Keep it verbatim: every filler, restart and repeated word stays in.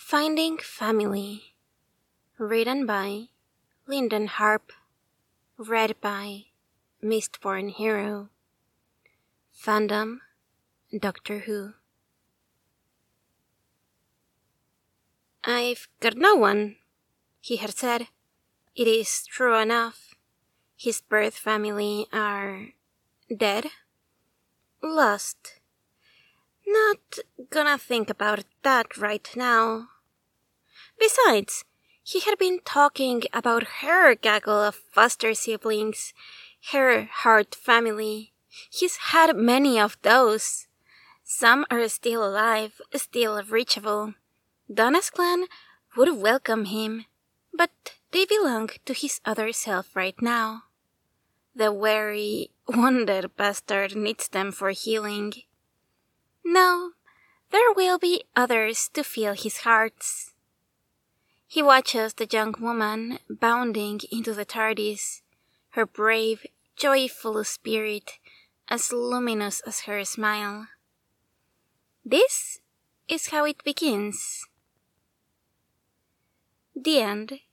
Finding Family, written by Lyndon Harp, read by Mistborn Hero. Fandom, Doctor Who. "I've got no one," he had said. It is true enough. His birth family are dead, lost. Not gonna think about that right now. Besides, he had been talking about her gaggle of foster siblings, her heart family. He's had many of those. Some are still alive, still reachable. Donna's clan would welcome him, but they belong to his other self right now. The wary, wounded bastard needs them for healing. No, there will be others to fill his hearts. He watches the young woman bounding into the TARDIS, her brave, joyful spirit as luminous as her smile. This is how it begins. The end.